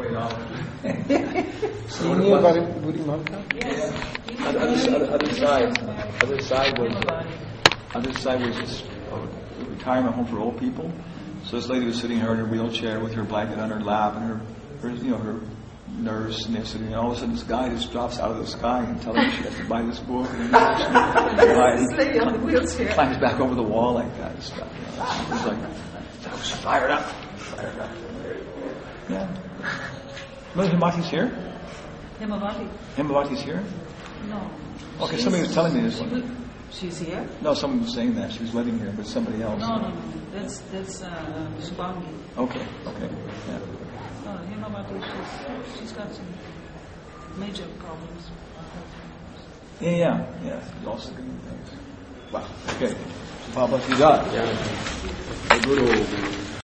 $20. You knew about Buddhi Malka? Yes. Other side was just a retirement home for old people. So this lady was sitting here in her wheelchair with her blanket on her lap and her nurse, and they're sitting, and all of a sudden this guy just drops out of the sky and tells her she has to buy this book. And this lady on the wheelchair climbs back over the wall like that and stuff. It was like, I was fired up. Yeah. Brother Himati's here? Himavati's here? No. Okay, somebody was telling me this one. She's here? No, someone was saying that. She was living here, but somebody else. No. That's Subhangi. Okay. Yeah. No, Himavati, she's got some major problems. Yeah. She's also doing things. Wow. Okay. So, Papa, you got. Yeah. The Guru